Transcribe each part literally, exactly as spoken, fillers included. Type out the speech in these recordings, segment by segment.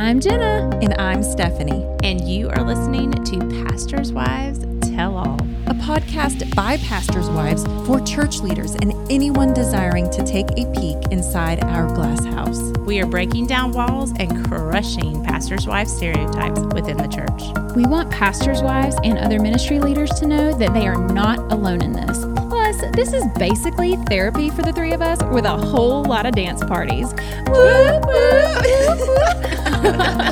I'm Jenna. And I'm Stephanie. And you are listening to Pastors' Wives Tell All, a podcast by pastors' wives for church leaders and anyone desiring to take a peek inside our glass house. We are breaking down walls and crushing pastors' wives stereotypes within the church. We want pastors' wives and other ministry leaders to know that they are not alone in this. Plus, this is basically therapy for the three of us with a whole lot of dance parties. Woo, woo,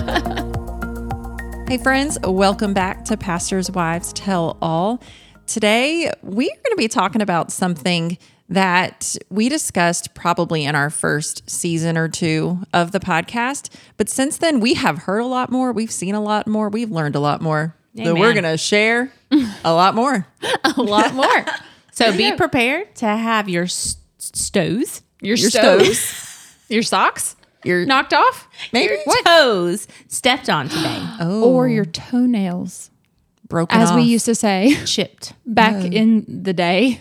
Hey friends, welcome back to Pastors' Wives Tell All. Today, we are going to be talking about something that we discussed probably in our first season or two of the podcast. But since then, we have heard a lot more. We've seen a lot more. We've learned a lot more. Amen. So we're going to share a lot more. a lot more. So be prepared to have your s- stoes, Your, Your stoves, stoves. your socks Your knocked off, maybe your toes stepped on today, oh, or your toenails, broken as off. we used to say chipped. back in the day.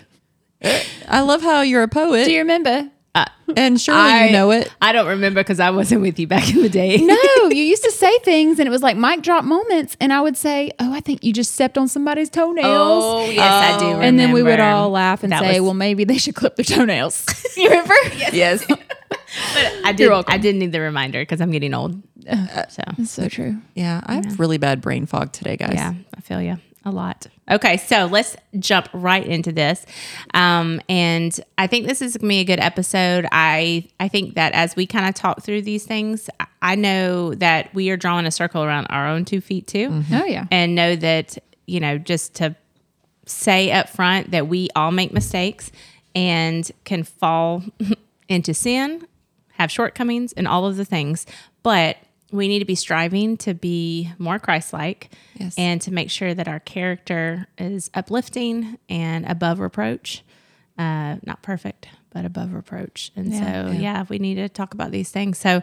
I love how you're a poet. Do you remember? Uh, and surely I, you know it. I don't remember because I wasn't with you back in the day. No, you used to say things and it was like mic drop moments. And I would say, oh, I think you just stepped on somebody's toenails. Oh, yes, I do remember. And then we would all laugh and That say, was- well, maybe they should clip their toenails. You remember? Yes. But I did. You're welcome. I did need the reminder because I'm getting old. So That's so true. Yeah, I have really bad brain fog today, guys. yeah, I feel you a lot. Okay, so let's jump right into this. Um, and I think this is going to be a good episode. I I think that as we kind of talk through these things, I- I know that we are drawing a circle around our own two feet too. Oh, yeah. And know that, you know, just to say up front that we all make mistakes and can fall into sin, have shortcomings, and all of the things. But we need to be striving to be more Christ-like, Yes. and to make sure that our character is uplifting and above reproach. Uh, not perfect, but above reproach. And Yeah. so, Yeah. yeah, we need to talk about these things. So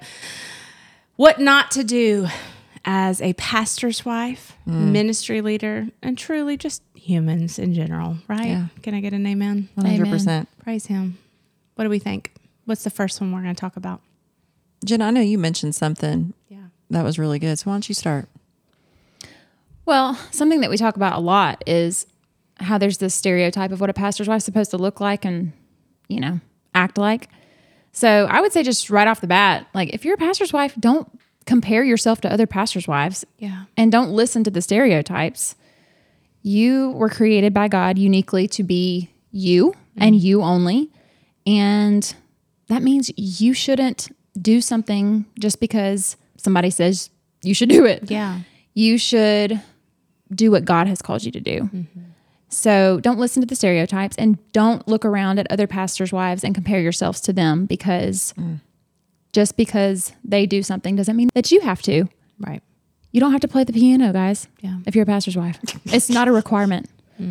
what not to do as a pastor's wife, ministry leader, and truly just humans in general, right? Yeah. Can I get an amen? one hundred percent. Praise him. What do we think? What's the first one we're going to talk about? Jen, I know you mentioned something Yeah. that was really good. So why don't you start? Well, something that we talk about a lot is how there's this stereotype of what a pastor's wife's supposed to look like and, you know, act like. So I would say just right off the bat, like if you're a pastor's wife, don't compare yourself to other pastors' wives. Yeah. And don't listen to the stereotypes. You were created by God uniquely to be you and you only. And that means you shouldn't do something just because somebody says you should do it. Yeah. You should do what God has called you to do. So don't listen to the stereotypes and don't look around at other pastors' wives and compare yourselves to them, because just because they do something doesn't mean that you have to. Right. You don't have to play the piano, guys, Yeah. if you're a pastor's wife. It's not a requirement.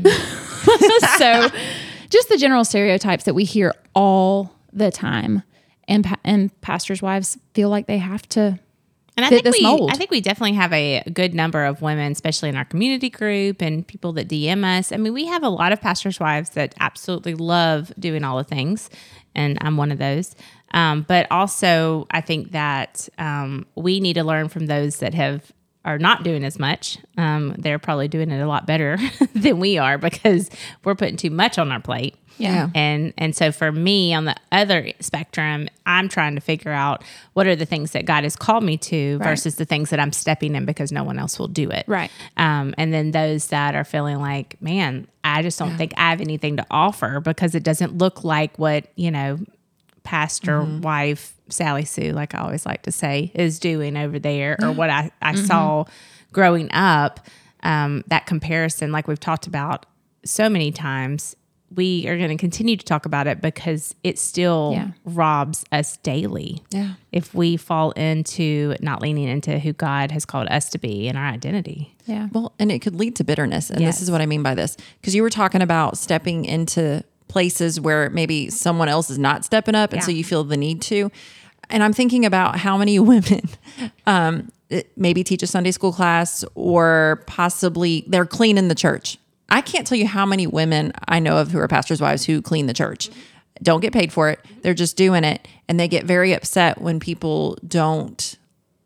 So just the general stereotypes that we hear all the time, and pa- and pastors' wives feel like they have to. And I fit think this we, mold. I think we definitely have a good number of women, especially in our community group and people that D M us. I mean, we have a lot of pastors' wives that absolutely love doing all the things, and I'm one of those. Um, but also, I think that um, we need to learn from those that have are not doing as much. Um, they're probably doing it a lot better than we are, because we're putting too much on our plate. Yeah. And and so for me, on the other spectrum, I'm trying to figure out what are the things that God has called me to versus the things that I'm stepping in because no one else will do it. Right. Um, and then those that are feeling like, man, I just don't think I have anything to offer because it doesn't look like what, you know, pastor wife Sally Sue, like I always like to say, is doing over there, or what I, I saw growing up. Um, that comparison, like we've talked about so many times, we are going to continue to talk about it because it still Yeah. robs us daily. Yeah. If we fall into not leaning into who God has called us to be and our identity. Yeah. Well, and it could lead to bitterness. And Yes. this is what I mean by this. Because you were talking about stepping into places where maybe someone else is not stepping up. And so Yeah. you feel the need to. And I'm thinking about how many women um, it maybe teach a Sunday school class, or possibly they're cleaning the church. I can't tell you how many women I know of who are pastors' wives who clean the church. Don't get paid for it. They're just doing it. And they get very upset when people don't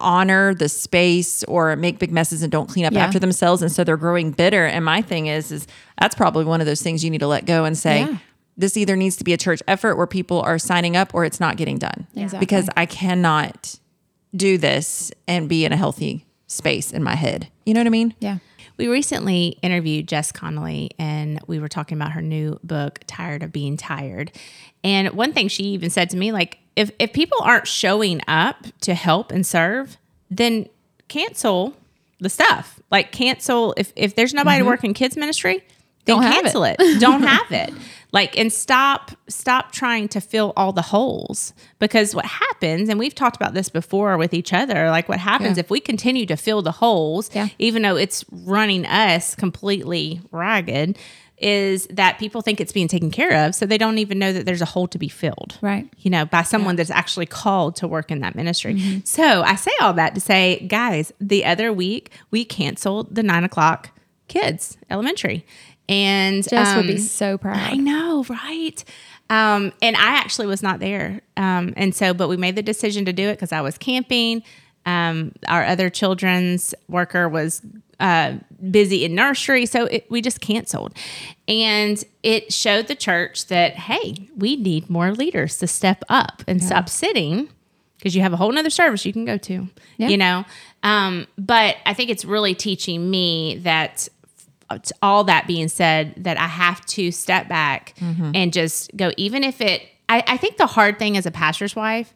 honor the space or make big messes and don't clean up Yeah. after themselves. And so they're growing bitter. And my thing is, is that's probably one of those things you need to let go and say, Yeah. this either needs to be a church effort where people are signing up or it's not getting done. Exactly. Because I cannot do this and be in a healthy space in my head. You know what I mean? Yeah. We recently interviewed Jess Connolly, and we were talking about her new book, Tired of Being Tired. And one thing she even said to me, like, if, if people aren't showing up to help and serve, then cancel the stuff. Like, cancel, if, if there's nobody Mm-hmm. to work in kids ministry, then Don't have cancel it. Don't have it. Like, and stop, stop trying to fill all the holes, because what happens, and we've talked about this before with each other, like what happens Yeah. if we continue to fill the holes, Yeah. even though it's running us completely ragged, is that people think it's being taken care of. So they don't even know that there's a hole to be filled. Right. You know, by someone that's actually called to work in that ministry. So I say all that to say, guys, the other week we canceled the nine o'clock kids elementary. And Jess would be um, so proud. I know, right? Um, and I actually was not there. Um, and so, but we made the decision to do it because I was camping. Um, our other children's worker was uh, busy in nursery. So it, we just canceled. And it showed the church that, hey, we need more leaders to step up and stop sitting, because you have a whole nother service you can go to, Yeah. you know? Um, but I think it's really teaching me that, all that being said, that I have to step back and just go, even if it, I, I think the hard thing as a pastor's wife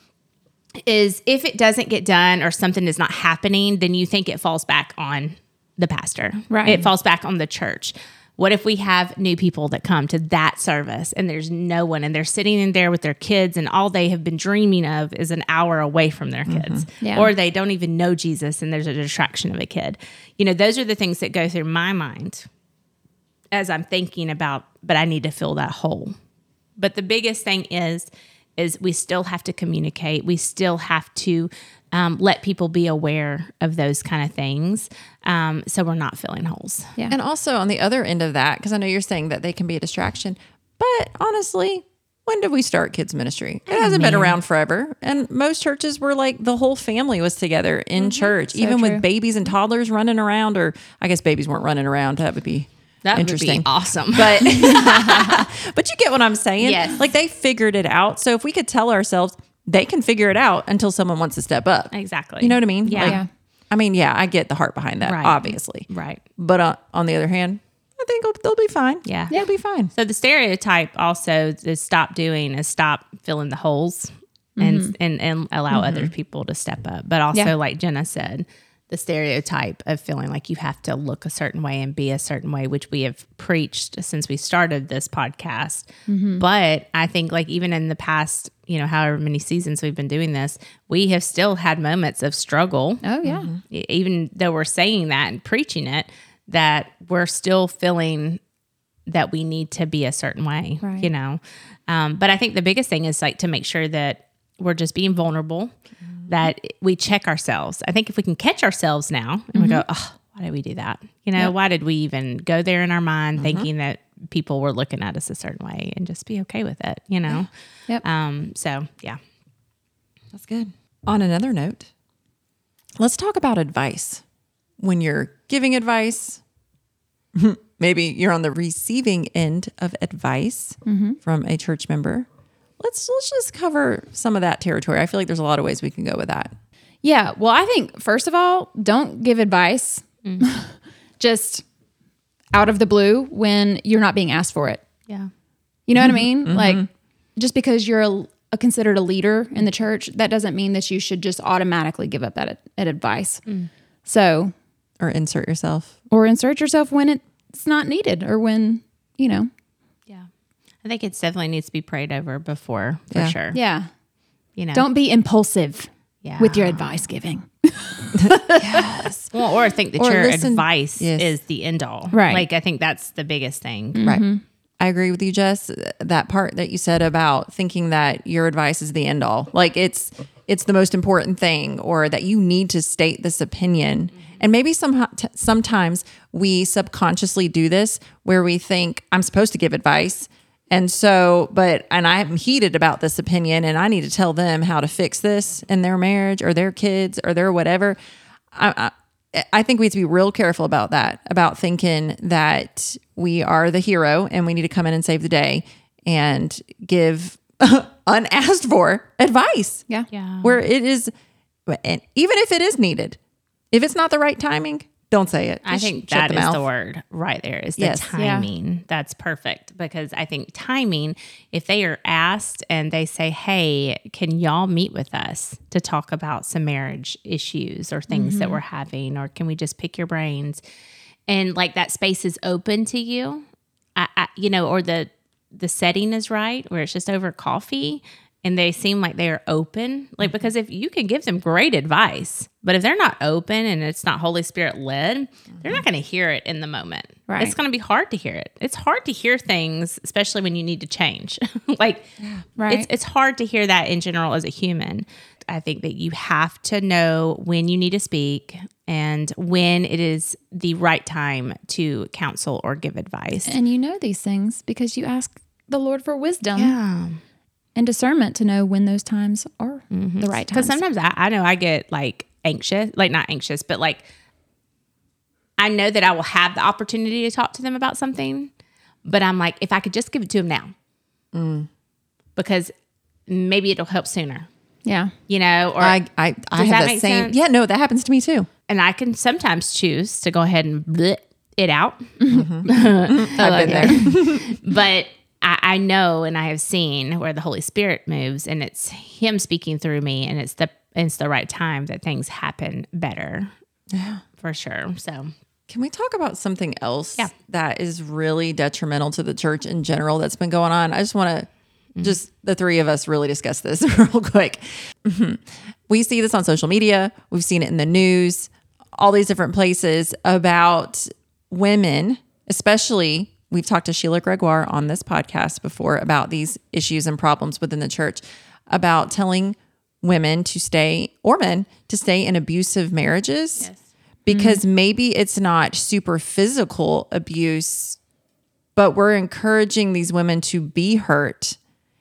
is if it doesn't get done or something is not happening, then you think it falls back on the pastor. Right. It falls back on the church. What if we have new people that come to that service and there's no one, and they're sitting in there with their kids, and all they have been dreaming of is an hour away from their kids, Yeah. or they don't even know Jesus and there's a distraction of a kid. You know, those are the things that go through my mind as I'm thinking about, but I need to fill that hole. But the biggest thing is, is we still have to communicate. We still have to um, let people be aware of those kind of things, um, so we're not filling holes. Yeah. And also on the other end of that, because I know you're saying that they can be a distraction, but honestly, when did we start kids ministry? It hasn't been around forever. And most churches were like the whole family was together in church, even true. with babies and toddlers running around, or I guess babies weren't running around. That would be That interesting. would be awesome. But but you get what I'm saying. Yes. Like they figured it out. So if we could tell ourselves they can figure it out until someone wants to step up. Exactly. You know what I mean? Yeah. Like, Yeah. I mean, yeah, I get the heart behind that, Right. obviously. Right. But uh, on the other hand, I think they'll, they'll be fine. Yeah. They'll be fine. So the stereotype also to stop doing is stop filling the holes and and, and allow other people to step up. But also, Yeah. like Jenna said, the stereotype of feeling like you have to look a certain way and be a certain way, which we have preached since we started this podcast. But I think like even in the past, you know, however many seasons we've been doing this, we have still had moments of struggle. Oh, yeah. E- Even though we're saying that and preaching it, that we're still feeling that we need to be a certain way, Right. you know? Um, but I think the biggest thing is like to make sure that we're just being vulnerable, that we check ourselves. I think if we can catch ourselves now and we go, oh, why did we do that? You know, why did we even go there in our mind thinking that people were looking at us a certain way, and just be okay with it, you know? Yep. Um, so yeah. That's good. On another note, let's talk about advice. When you're giving advice, maybe you're on the receiving end of advice from a church member. Let's let's just cover some of that territory. I feel like there's a lot of ways we can go with that. Yeah. Well, I think, first of all, don't give advice just out of the blue when you're not being asked for it. Yeah. You know what I mean? Like, just because you're a, a considered a leader in the church, that doesn't mean that you should just automatically give up that, that advice. So, Or insert yourself. or insert yourself when it's not needed, or when, you know, Yeah. I think it definitely needs to be prayed over before, for Yeah. sure. yeah. You know, Don't be impulsive yeah. with your advice giving. Well, or think that Or your listen- advice Yes. is the end all. Right. Like, I think that's the biggest thing. Right. I agree with you, Jess. That part that you said about thinking that your advice is the end all, like it's it's the most important thing, or that you need to state this opinion. And maybe some sometimes we subconsciously do this, where we think I'm supposed to give advice, And so, but, and I'm heated about this opinion, and I need to tell them how to fix this in their marriage or their kids or their whatever. I, I, I think we have to be real careful about that, about thinking that we are the hero and we need to come in and save the day and give unasked for advice. Yeah. Yeah. Where it is, and even if it is needed, if it's not the right timing, don't say it. I Just think shut that the is mouth. the word right there is the Yes. Yeah. timing. That's perfect, because I think timing, if they are asked and they say, hey, can y'all meet with us to talk about some marriage issues or things Mm-hmm. that we're having, or can we just pick your brains? And like that space is open to you, I, I, you know, or the, the setting is right where it's just over coffee and they seem like they're open. Like, because if you can give them great advice, but if they're not open and it's not Holy Spirit led, they're not going to hear it in the moment. Right. It's going to be hard to hear it. It's hard to hear things, especially when you need to change. like, Right. it's, it's hard to hear that in general as a human. I think that you have to know when you need to speak and when it is the right time to counsel or give advice. And you know these things because you ask the Lord for wisdom Yeah. and discernment to know when those times are the right Because times. sometimes I, I know I get like anxious, like not anxious, but like I know that I will have the opportunity to talk to them about something, but I'm like, if I could just give it to them now, Mm. because maybe it'll help sooner, Yeah. you know, or I, I, I Does have that the make same. sense? Yeah, no, that happens to me too. and I can sometimes choose to go ahead and bleh it out. I've been there. But I, I know and I have seen where the Holy Spirit moves, and it's Him speaking through me, and it's the it's the right time that things happen better. Yeah. For sure. So Can we talk about something else Yeah. that is really detrimental to the church in general that's been going on? I just want to just the three of us really discuss this real quick. Mhm. We see this on social media. We've seen it in the news, all these different places about women, especially. We've talked to Sheila Gregoire on this podcast before about these issues and problems within the church, about telling women to stay, or men to stay in abusive marriages. Yes. Because maybe it's not super physical abuse, but we're encouraging these women to be hurt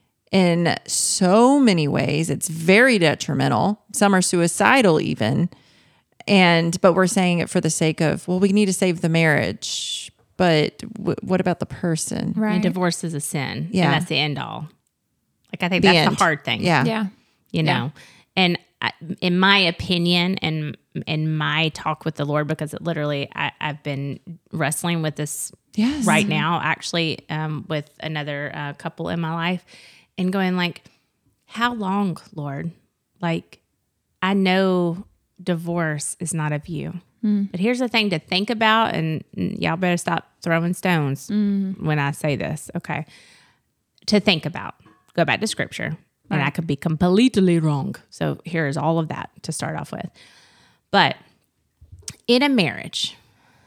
in so many ways. It's very detrimental. Some are suicidal even. And, but we're saying it for the sake of, well, we need to save the marriage. But w- what about the person? Right. and divorce is a sin. Yeah. And that's the end all. Like, I think The that's end. the hard thing. Yeah. Yeah. You know, and I, in my opinion, and in my talk with the Lord, because it literally, I, I've been wrestling with this Yes. right now, actually, um, with another uh, couple in my life, and going like, how long, Lord? Like, I know divorce is not of you. But here's the thing to think about, and y'all better stop throwing stones when I say this, okay? To think about. Go back to scripture, and I could be completely wrong. So here's all of that to start off with. But in a marriage,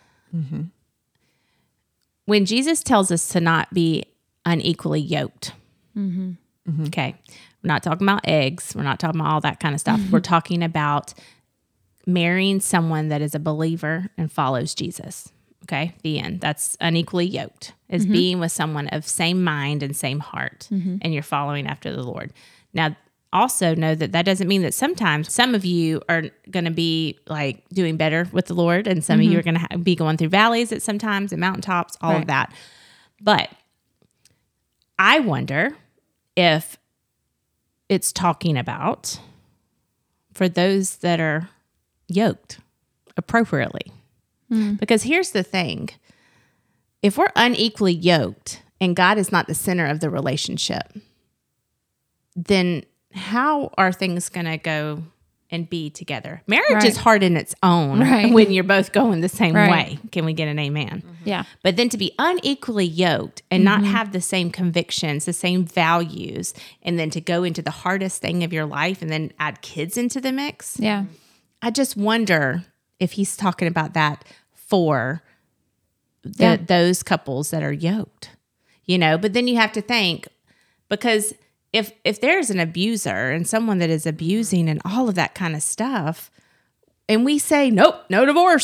when Jesus tells us to not be unequally yoked, okay, we're not talking about eggs. We're not talking about all that kind of stuff. We're talking about marrying someone that is a believer and follows Jesus. Okay, the end. That's unequally yoked, is being with someone of same mind and same heart, and you're following after the Lord. Now, also know that that doesn't mean that sometimes some of you are going to be like doing better with the Lord, and some of you are going to ha- be going through valleys at sometimes and mountaintops, all of Right. that. But I wonder if it's talking about for those that are yoked appropriately. Because here's the thing. If we're unequally yoked and God is not the center of the relationship, then how are things going to go and be together? Marriage Right. is hard in its own Right. when you're both going the same Right. way. Can we get an amen? Yeah. But then to be unequally yoked and not have the same convictions, the same values, and then to go into the hardest thing of your life and then add kids into the mix. Yeah. I just wonder if he's talking about that for the, Yeah. those couples that are yoked, you know, but then you have to think, because if, if there's an abuser and someone that is abusing and all of that kind of stuff, and we say, nope, no divorce,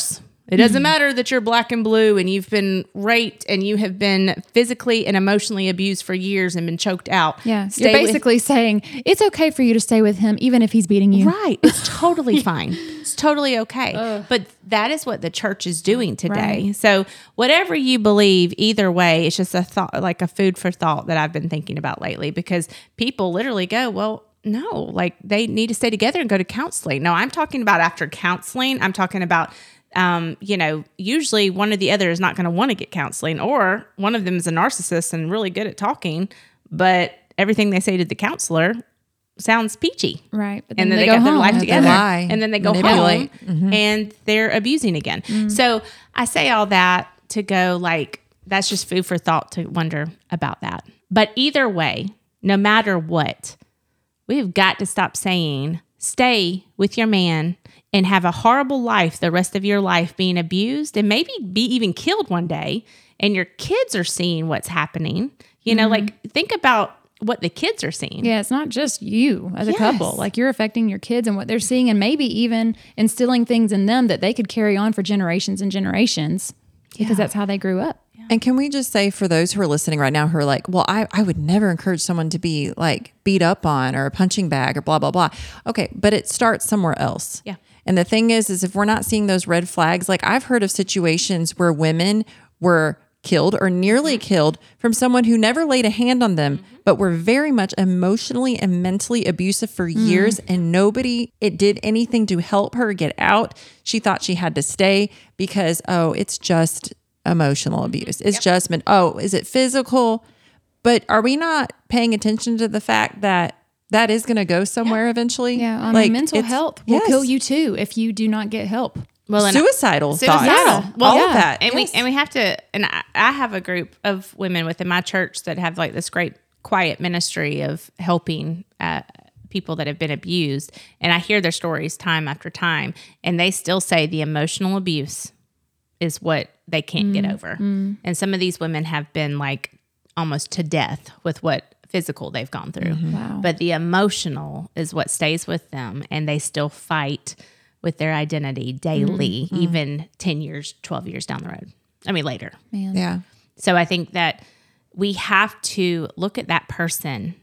It doesn't matter that you're black and blue and you've been raped and you have been physically and emotionally abused for years and been choked out. Yeah. Stay You're with- basically saying it's okay for you to stay with him even if he's beating you. Right. It's totally fine. It's totally okay. But that is what the church is doing today. Right. So whatever you believe, either way, it's just a thought, like a food for thought that I've been thinking about lately, because people literally go, well, no, like they need to stay together and go to counseling. No, I'm talking about after counseling. I'm talking about, um, you know, usually one or the other is not going to want to get counseling, or one of them is a narcissist and really good at talking, but everything they say to the counselor sounds peachy. Right. But And then they, go got their home. life They together. lie, And then they go manipulate. home and they're abusing again. So I say all that to go like, that's just food for thought to wonder about that. But either way, no matter what, we've got to stop saying, stay with your man and have a horrible life the rest of your life being abused and maybe be even killed one day. And your kids are seeing what's happening. You know, like think about what the kids are seeing. Yeah, it's not just you as a Yes. couple. Like you're affecting your kids and what they're seeing, and maybe even instilling things in them that they could carry on for generations and generations because that's how they grew up. And can we just say for those who are listening right now who are like, well, I, I would never encourage someone to be like beat up on or a punching bag or blah, blah, blah. Okay, but it starts somewhere else. Yeah. And the thing is, is if we're not seeing those red flags, like I've heard of situations where women were killed or nearly killed from someone who never laid a hand on them, but were very much emotionally and mentally abusive for years, and nobody, it did anything to help her get out. She thought she had to stay because, oh, it's just emotional abuse. It's just been, oh, is it physical? But are we not paying attention to the fact that that is going to go somewhere eventually? Yeah, I mean, Like, mental it's- health will yes. kill you too if you do not get help. Well, and I- Suicidal thoughts. Suicidal. Well, all yeah. of that. And Yes. we and we have to. And I, I have a group of women within my church that have like this great quiet ministry of helping uh, people that have been abused. And I hear their stories time after time, and they still say the emotional abuse is what they can't get over. And some of these women have been like almost to death with what physical they've gone through. Wow. But the emotional is what stays with them, and they still fight with their identity daily, even ten years, twelve years down the road. I mean, later. Man. Yeah. So I think that we have to look at that person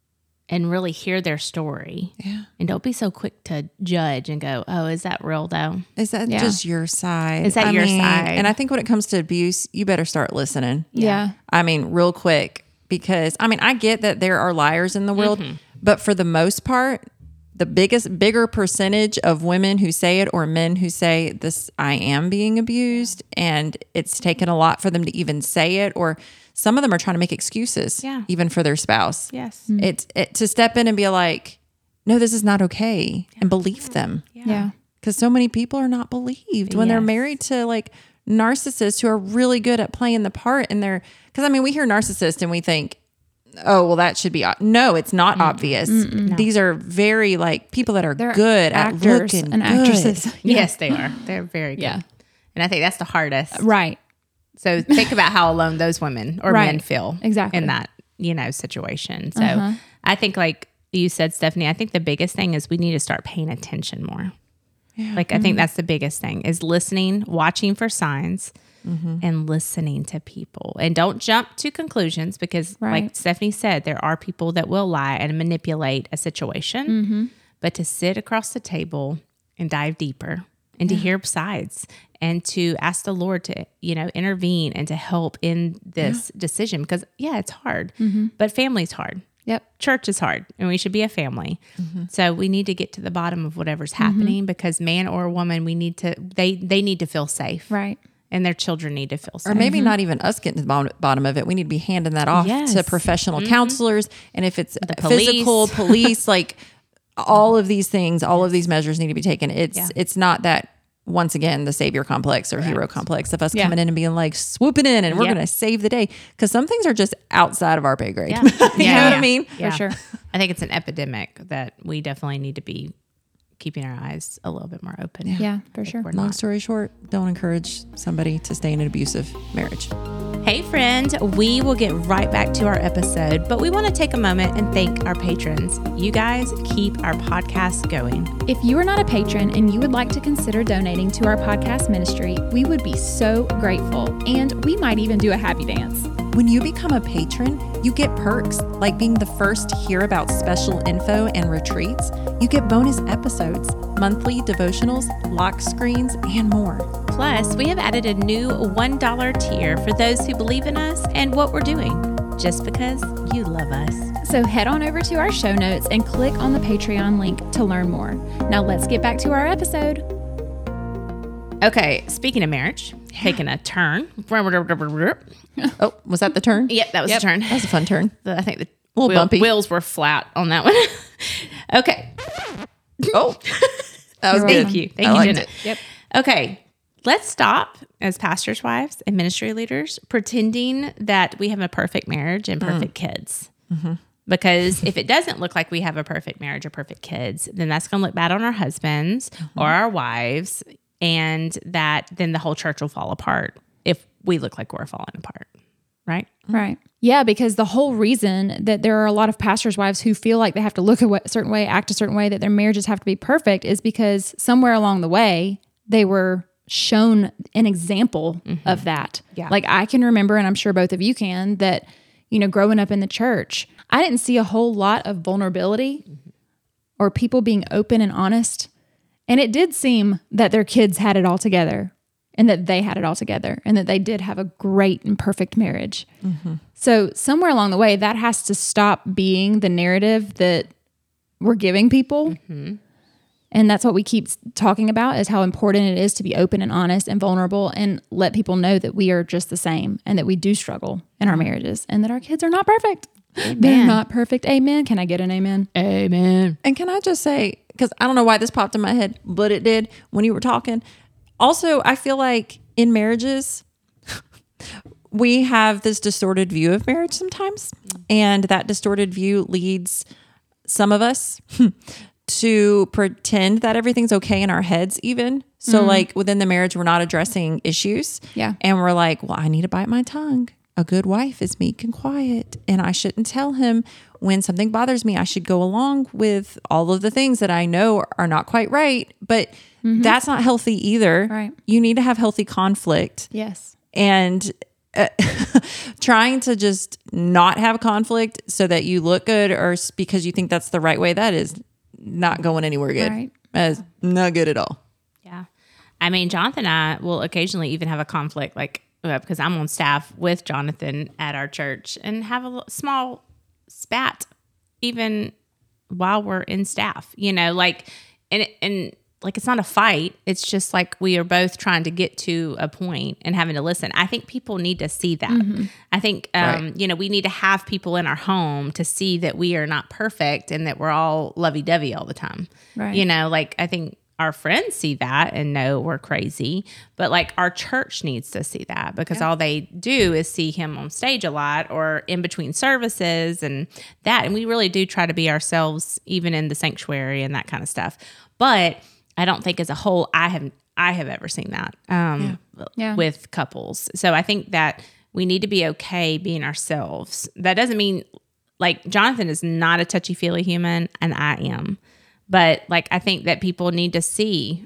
and really hear their story. Yeah. And don't be so quick to judge and go, oh, is that real though? Is that Yeah. just your side? Is that I your mean, side? And I think when it comes to abuse, you better start listening. Yeah. I mean, real quick, because I mean, I get that there are liars in the world, but for the most part, the biggest, bigger percentage of women who say it or men who say this, I am being abused, and it's taken a lot for them to even say it, or some of them are trying to make excuses, Yeah. even for their spouse. Yes. It's it, to step in and be like, no, this is not okay, and believe them. Yeah. Because so many people are not believed when they're Yes. married to like narcissists who are really good at playing the part. And they're, because I mean, we hear narcissist and we think, oh, well, that should be, o-. no, it's not obvious. These are very like people that are They're good actors at looking and good. actresses. Yes, they are. They're very good. Yeah. And I think that's the hardest. Right. So think about how alone those women or Right. men feel Exactly. in that, you know, situation. So I think like you said, Stephanie, I think the biggest thing is we need to start paying attention more. Like, I think that's the biggest thing is listening, watching for signs and listening to people. And don't jump to conclusions because like Right. Stephanie said, there are people that will lie and manipulate a situation, but to sit across the table and dive deeper and to hear sides and to ask the Lord to, you know, intervene and to help in this decision because yeah, it's hard, but family's hard. Yep. Church is hard and we should be a family. So we need to get to the bottom of whatever's happening because man or woman, we need to, they, they need to feel safe. Right. And their children need to feel safe. Or maybe not even us getting to the bottom, bottom of it. We need to be handing that off Yes. to professional counselors. And if it's police. physical, police, like all of these things, all of these measures need to be taken. It's Yeah. it's not that, once again, the savior complex or hero complex of us Yeah. coming in and being like swooping in and we're Yep. going to save the day. Because some things are just outside of our pay grade. Yeah. you Yeah, know what yeah. I mean? Yeah. For sure. I think it's an epidemic that we definitely need to be keeping our eyes a little bit more open. Yeah, for sure. We're Long not. story short, don't encourage somebody to stay in an abusive marriage. Hey, friends, we will get right back to our episode, but we want to take a moment and thank our patrons. You guys keep our podcast going. If you are not a patron and you would like to consider donating to our podcast ministry, we would be so grateful. And we might even do a happy dance. When you become a patron, you get perks like being the first to hear about special info and retreats. You get bonus episodes, monthly devotionals, lock screens, and more. Plus, we have added a new one dollar tier for those who believe in us and what we're doing, just because you love us. So head on over to our show notes and click on the Patreon link to learn more. Now let's get back to our episode. Okay, speaking of marriage, taking a turn. Oh, was that the turn? Yep, that was Yep. the turn. That was a fun turn. The- I think the A little wheel- bumpy. wheels were flat on that one. Okay. Oh, that was You're good. Thank you. Thank I you, liked Jenna. it. Yep. Okay. Let's stop as pastors' wives and ministry leaders pretending that we have a perfect marriage and perfect kids. Because if it doesn't look like we have a perfect marriage or perfect kids, then that's going to look bad on our husbands or our wives. And that then the whole church will fall apart if we look like we're falling apart. Right? Right. Yeah, because the whole reason that there are a lot of pastors' wives who feel like they have to look a certain way, act a certain way, that their marriages have to be perfect is because somewhere along the way, they were shown an example of that. Yeah. Like I can remember, and I'm sure both of you can, that, you know, growing up in the church, I didn't see a whole lot of vulnerability or people being open and honest. And it did seem that their kids had it all together and that they had it all together and that they did have a great and perfect marriage. So somewhere along the way, that has to stop being the narrative that we're giving people. And that's what we keep talking about is how important it is to be open and honest and vulnerable and let people know that we are just the same and that we do struggle in our marriages and that our kids are not perfect. They're not perfect. Amen. Can I get an amen? Amen. And can I just say, because I don't know why this popped in my head, but it did when you were talking. Also, I feel like in marriages, we have this distorted view of marriage sometimes. And that distorted view leads some of us to pretend that everything's okay in our heads even. So like within the marriage, we're not addressing issues. Yeah. And we're like, well, I need to bite my tongue. A good wife is meek and quiet. And I shouldn't tell him when something bothers me. I should go along with all of the things that I know are not quite right. But that's not healthy either. Right. You need to have healthy conflict. Yes. And uh, trying to just not have conflict so that you look good or s- because you think that's the right way, that is not going anywhere good. Right. That is not good at all. Yeah. I mean, Jonathan and I will occasionally even have a conflict, like, uh, because I'm on staff with Jonathan at our church and have a l- small spat even while we're in staff, you know, like, and, and like, it's not a fight. It's just like we are both trying to get to a point and having to listen. I think people need to see that. I think, um, Right. you know, we need to have people in our home to see that we are not perfect and that we're all lovey-dovey all the time. Right. You know, like I think our friends see that and know we're crazy, but like our church needs to see that because all they do is see him on stage a lot or in between services and that. And we really do try to be ourselves even in the sanctuary and that kind of stuff. But I don't think as a whole, I have, I have ever seen that um, Yeah. with couples. So I think that we need to be okay being ourselves. That doesn't mean like Jonathan is not a touchy-feely human and I am. But like, I think that people need to see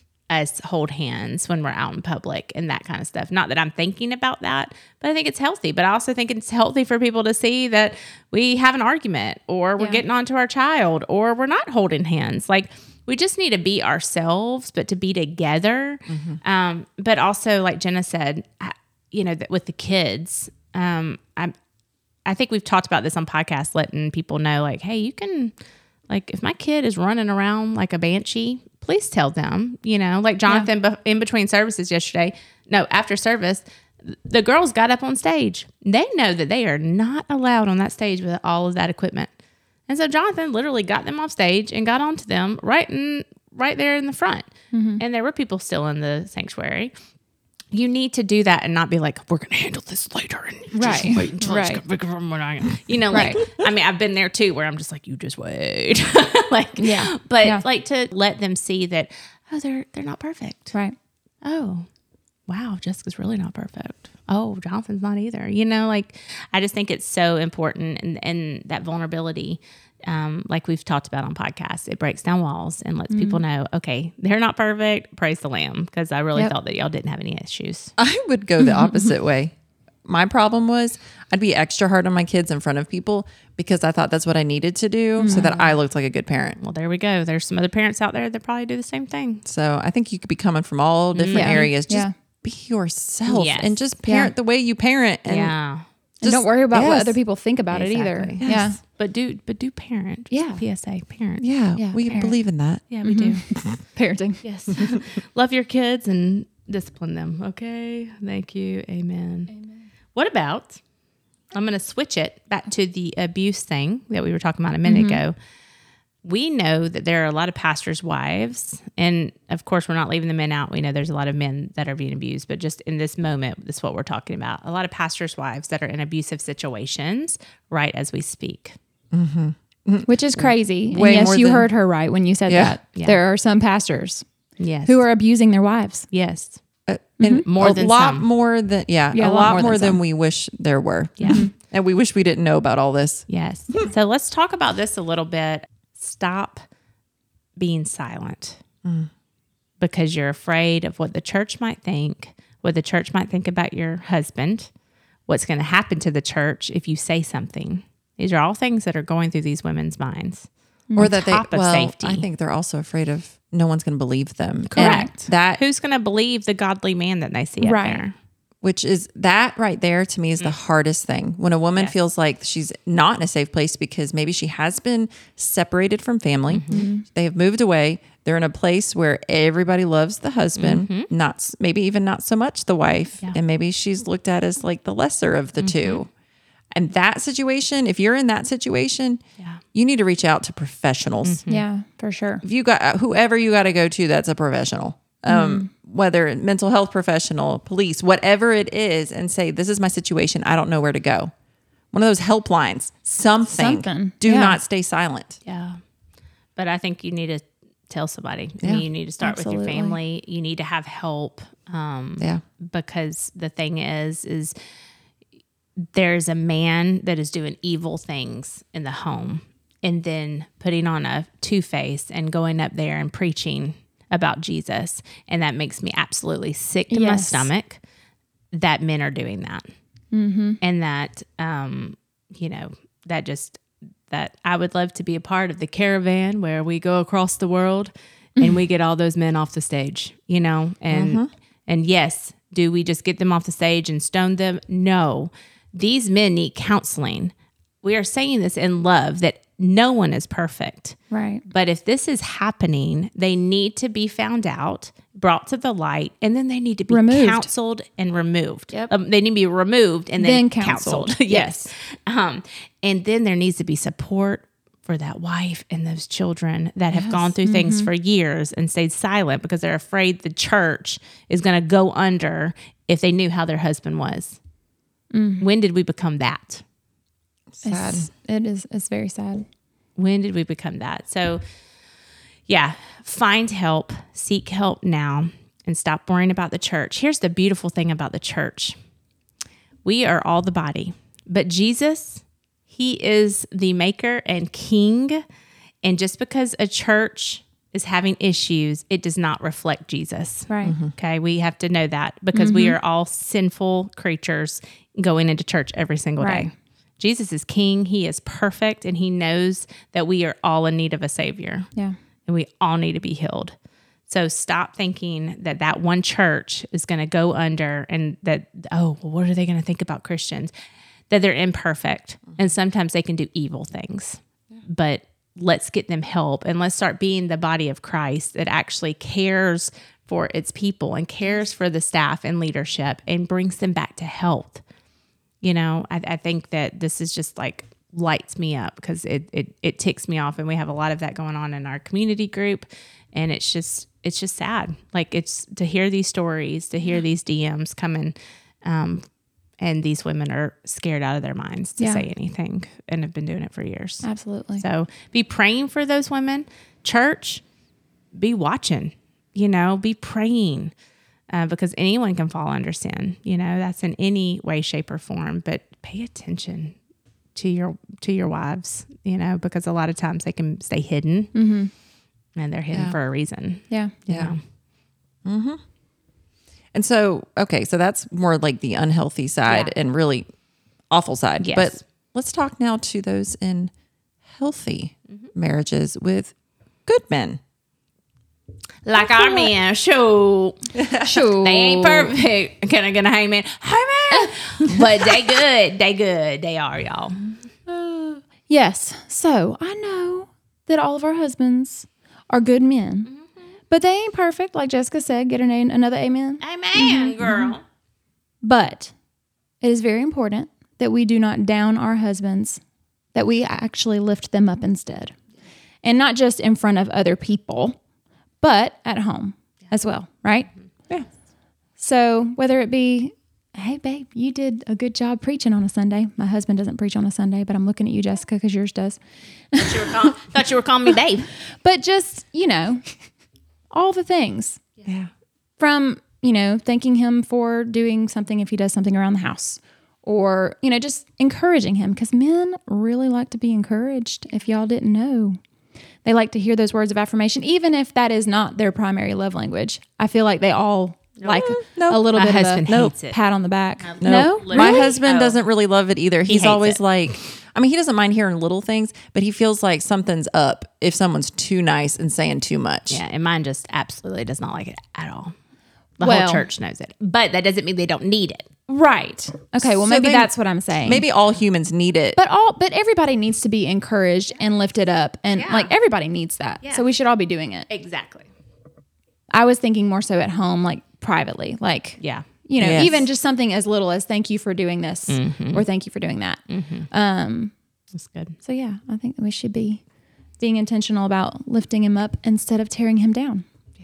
us hold hands when we're out in public and that kind of stuff. Not that I'm thinking about that, but I think it's healthy. But I also think it's healthy for people to see that we have an argument or we're Yeah. getting onto our child or we're not holding hands. Like we just need to be ourselves, but to be together. Um, but also like Jenna said, I- you know, that with the kids, um, I'm, I think we've talked about this on podcasts, letting people know like, hey, you can, like, if my kid is running around like a banshee, please tell them, you know, like Jonathan be- in between services yesterday, no, after service, the girls got up on stage. They know that they are not allowed on that stage with all of that equipment. And so Jonathan literally got them off stage and got onto them right in, right there in the front. And there were people still in the sanctuary. you need to do that and not be like, we're going to handle this later. And you Right. just wait until Right. it's bigger from what I You know, like, Right. I mean, I've been there too, where I'm just like, you just wait. like, Yeah. But Yeah. like to let them see that, oh, they're, they're not perfect. Right. Oh, wow, Jessica's really not perfect. Oh, Jonathan's not either. You know, like, I just think it's so important. And, and that vulnerability, um, like we've talked about on podcasts, it breaks down walls and lets people know, okay, they're not perfect. Praise the Lamb. Because I really Yep. thought that y'all didn't have any issues. I would go the opposite way. My problem was I'd be extra hard on my kids in front of people because I thought that's what I needed to do so that I looked like a good parent. Well, there we go. There's some other parents out there that probably do the same thing. So I think you could be coming from all different Yeah. areas. Just Yeah. be yourself Yes. and just parent Yeah. the way you parent. And yeah. And don't worry about what yes. other people think about it either. Exactly. Yeah. But do, but do parent. Just Yeah. P S A, parent. Yeah, Yeah, we parent. believe in that. Yeah, we do. Parenting. Yes. Love your kids and discipline them. Okay. Thank you. Amen. Amen. What about, I'm going to switch it back to the abuse thing that we were talking about a minute ago. We know that there are a lot of pastors' wives, and of course, we're not leaving the men out. We know there's a lot of men that are being abused, but just in this moment, this is what we're talking about. A lot of pastors' wives that are in abusive situations right as we speak. Which is crazy. And Way yes, more you than- heard her right when you said Yeah. that. Yeah. There are some pastors Yes. who are abusing their wives. yes. Uh, and More a than lot some. more than yeah, Yeah, a lot, more than, some. we wish there were. Yeah. And we wish we didn't know about all this. Yes. So let's talk about this a little bit. Stop being silent because you're afraid of what the church might think, what the church might think about your husband, what's going to happen to the church if you say something. These are all things that are going through these women's minds. Or On that they top of well, safety. I think they're also afraid of no one's going to believe them. And Correct. that Who's going to believe the godly man that they see Right. up there? which is that right there to me is the hardest thing. When a woman Yes. feels like she's not in a safe place because maybe she has been separated from family, they have moved away, they're in a place where everybody loves the husband, not s- maybe even not so much the wife, Yeah. and maybe she's looked at as like the lesser of the two. And that situation, if you're in that situation, Yeah. you need to reach out to professionals. Yeah, for sure. If you got whoever you got to go to, that's a professional. Um, whether mental health professional, police, whatever it is, and say, this is my situation. I don't know where to go. One of those helplines, something. Something, Do yeah. not stay silent. Yeah. But I think you need to tell somebody. I Yeah, mean, you need to start with absolutely. your family. You need to have help. Um, Yeah. because the thing is, is there's a man that is doing evil things in the home and then putting on a two-face and going up there and preaching about Jesus. And that makes me absolutely sick to my Yes. stomach that men are doing that. Mm-hmm. And that, um, you know, that just, that I would love to be a part of the caravan where we go across the world and we get all those men off the stage, you know, and, and yes, do we just get them off the stage and stone them? No, these men need counseling. We are saying this in love that no one is perfect. Right. But if this is happening, they need to be found out, brought to the light, and then they need to be Removed. counseled and removed. Yep. Um, they need to be removed and then, Then counseled. counseled. yes. Um, and then there needs to be support for that wife and those children that have gone through things for years and stayed silent because they're afraid the church is going to go under if they knew how their husband was. When did we become that? Sad. It's, it is. It's very sad. When did we become that? So, yeah, find help, seek help now, and stop worrying about the church. Here's the beautiful thing about the church. We are all the body, but Jesus, he is the maker and king. And just because a church is having issues, it does not reflect Jesus. Right. Okay, we have to know that because we are all sinful creatures going into church every single Right. day. Jesus is king. He is perfect, and he knows that we are all in need of a savior, Yeah. and we all need to be healed. So stop thinking that that one church is going to go under and that, oh, well, what are they going to think about Christians? That they're imperfect, and sometimes they can do evil things. But let's get them help, and let's start being the body of Christ that actually cares for its people and cares for the staff and leadership and brings them back to health. You know, I, I think that this is just like lights me up because it, it it ticks me off, and we have a lot of that going on in our community group, and it's just it's just sad. Like it's to hear these stories, to hear these D Ms coming, um, and these women are scared out of their minds to Yeah. say anything, and have been doing it for years. Absolutely. So be praying for those women. Church, be watching. You know, be praying. Uh, because anyone can fall under sin, you know, that's in any way, shape, or form. But pay attention to your to your wives, you know, because a lot of times they can stay hidden, Mm-hmm. and they're hidden Yeah. for a reason. Yeah. you Yeah. know? And so, okay, so that's more like the unhealthy side Yeah. and really awful side. Yes. But let's talk now to those in healthy marriages with good men. Like our man, sure, Sure. they ain't perfect. Can I get a hey man? Hey man, but they good. They good. They are, y'all. Yes. So I know that all of our husbands are good men, but they ain't perfect. Like Jessica said, get an a- another amen. Amen, girl. But it is very important that we do not down our husbands, that we actually lift them up instead. And not just in front of other people, but at home as well, right? Yeah. So whether it be, hey, babe, you did a good job preaching on a Sunday. My husband doesn't preach on a Sunday, but I'm looking at you, Jessica, because yours does. Thought you were call- thought you were calling me babe. But just, you know, all the things. Yeah. From, you know, thanking him for doing something if he does something around the house, or, you know, just encouraging him, because men really like to be encouraged. If y'all didn't know, they like to hear those words of affirmation, even if that is not their primary love language. I feel like they all like nope. a little My bit husband of a hates it. pat on the back. No, No, My Really? husband Oh. doesn't really love it either. He's hates always it. like, I mean, he doesn't mind hearing little things, but he feels like something's up if someone's too nice and saying too much. Yeah, and mine just absolutely does not like it at all. The Well- whole church knows it, but that doesn't mean they don't need it. Right. Okay. Well, So maybe then- that's what I'm saying. Maybe all humans need it. But all, but everybody needs to be encouraged and lifted up, and Yeah. like everybody needs that. Yeah. So we should all be doing it. Exactly. I was thinking more so at home, like privately, like Yeah. you know, Yes. even just something as little as "thank you for doing this" or "thank you for doing that." Um, That's good. so yeah, I think we should be being intentional about lifting him up instead of tearing him down.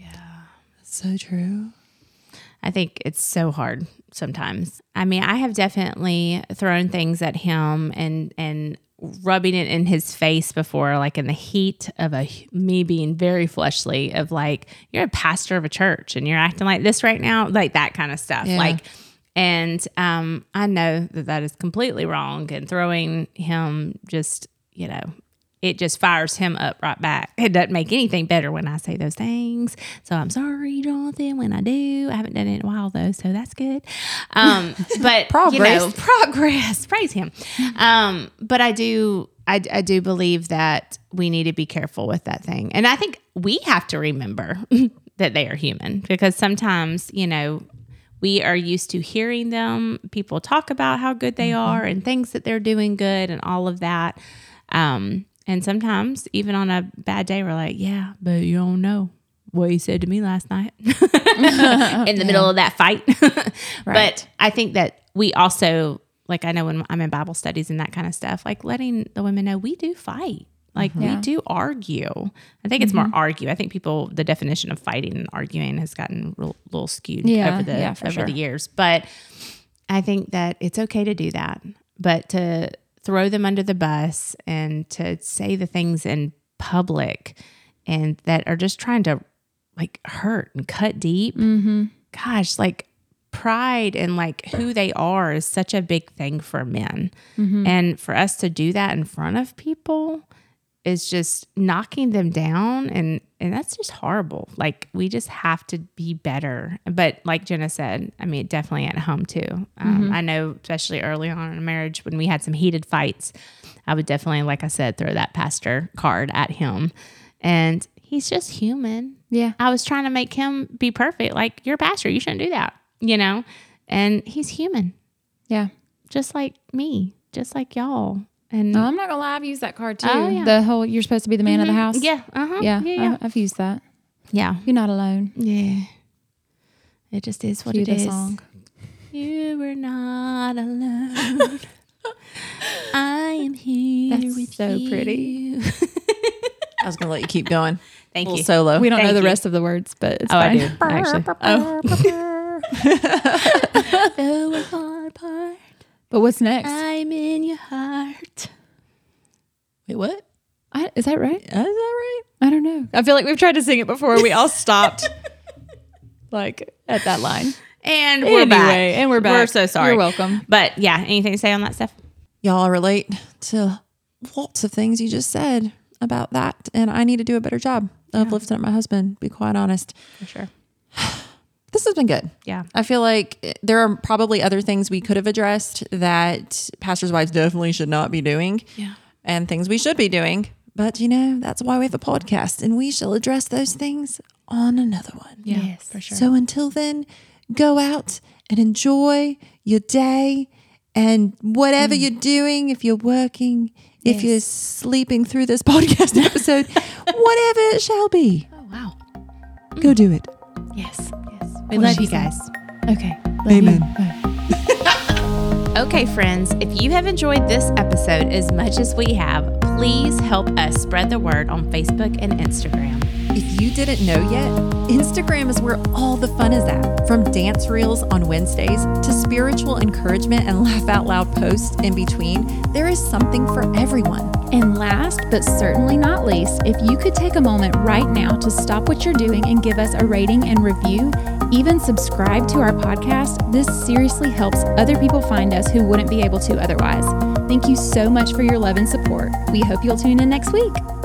So true. I think it's so hard sometimes. I mean, I have definitely thrown things at him and and rubbing it in his face before, like in the heat of a me being very fleshly, of like, you're a pastor of a church and you're acting like this right now, like that kind of stuff. Yeah. Like, and um, I know that that is completely wrong, and throwing him just, you know, it just fires him up right back. It doesn't make anything better when I say those things. So I'm sorry, Jonathan, when I do. I haven't done it in a while though, so that's good. Um, but Progress. you know, progress. Praise him. Um, but I do, I, I do believe that we need to be careful with that thing, and I think we have to remember that they are human, because sometimes, you know, we are used to hearing them, people talk about how good they are and things that they're doing good and all of that. Um, and sometimes even on a bad day, we're like, yeah, but you don't know what you said to me last night in the middle of that fight. But I think that we also, like, I know when I'm in Bible studies and that kind of stuff, like letting the women know we do fight. Like we Yeah. do argue. I think it's more argue. I think people, the definition of fighting and arguing has gotten a little, little skewed Yeah, over the yeah, for over sure. the years. But I think that it's okay to do that, but to throw them under the bus and to say the things in public and that are just trying to like hurt and cut deep. Mm-hmm. Gosh, like pride and like who they are is such a big thing for men. Mm-hmm. And for us to do that in front of people is just knocking them down, and and that's just horrible. Like we just have to be better. But like Jenna said, I mean, definitely at home too. Um, I know, especially early on in a marriage when we had some heated fights, I would definitely, like I said, throw that pastor card at him. And he's just human. Yeah. I was trying to make him be perfect. Like, you're a pastor, you shouldn't do that, you know? And he's human, Yeah. just like me, just like y'all. And No, I'm not gonna lie. I've used that card too. Oh, yeah. The whole "you're supposed to be the man of the house." yeah, uh-huh. Yeah. yeah, yeah. I- I've used that. Yeah. You're not alone. Yeah. It just is what Cue it the is. song. You were not alone. I am here. So pretty. I was going to let you keep going. Thank a little you. solo. We don't Thank know the you. rest of the words, but it's Oh, fine. I do, actually. Oh. But what's next? I'm in your heart. Wait, what? I, is that right? Is that right? I don't know. I feel like we've tried to sing it before. We all stopped like at that line. And we're back. Anyway, and we're back. We're so sorry. You're welcome. But yeah, anything to say on that stuff? Y'all relate to lots of things you just said about that. And I need to do a better job of lifting up my husband, be quite honest. For sure. This has been good. Yeah. I feel like there are probably other things we could have addressed that pastors' wives definitely should not be doing. Yeah. And things we should be doing. But, you know, that's why we have a podcast. And we shall address those things on another one. Yeah, Yes. for sure. So until then, go out and enjoy your day and whatever you're doing. If you're working, if Yes. you're sleeping through this podcast episode, whatever it shall be, Oh, wow. go do it. Yes. Yes. We What love did you she say? guys. Okay. Amen. Okay, friends, if you have enjoyed this episode as much as we have, please help us spread the word on Facebook and Instagram. If you didn't know yet, Instagram is where all the fun is at. From dance reels on Wednesdays to spiritual encouragement and laugh out loud posts in between, there is something for everyone. And last but certainly not least, if you could take a moment right now to stop what you're doing and give us a rating and review, even subscribe to our podcast, this seriously helps other people find us who wouldn't be able to otherwise. Thank you so much for your love and support. We hope you'll tune in next week.